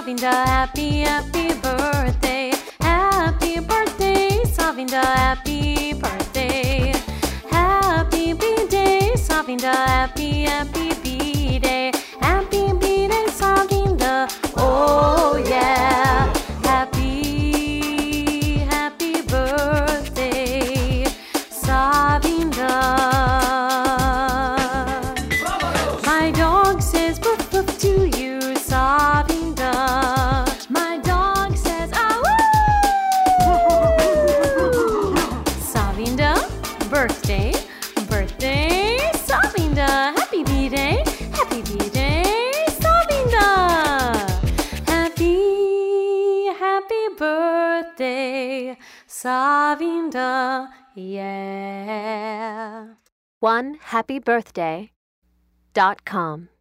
Savinda, happy, happy birthday. Happy birthday, Savinda, happy birthday. Happy B-Day, Savinda, happy, happy B-Day. Happy B-Day, Savinda, oh yeah. Happy, happy birthday, Savinda. My dog says woof woof to you, Savinda. My dog says ah woo. Savinda, birthday, birthday, Savinda. Happy B-Day, happy B-Day, Savinda. Happy, happy birthday, Savinda, yeah. OneHappyBirthday.com